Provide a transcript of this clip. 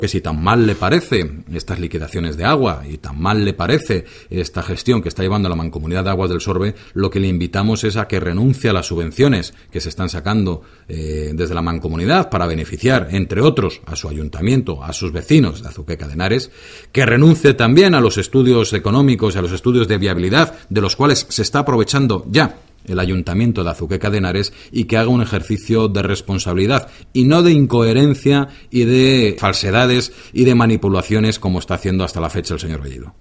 que si tan mal le parece estas liquidaciones de agua y tan mal le parece esta gestión que está llevando la Mancomunidad de Aguas del Sorbe, lo que le invitamos es a que renuncie a las subvenciones que se están sacando desde la Mancomunidad para beneficiar, entre otros, a su ayuntamiento, a sus vecinos de Azuqueca de Henares, que renuncie también a los estudios económicos y a los estudios de viabilidad de los cuales se está aprovechando ya el Ayuntamiento de Azuqueca de Henares, y que haga un ejercicio de responsabilidad y no de incoherencia y de falsedades y de manipulaciones como está haciendo hasta la fecha el señor Bellido.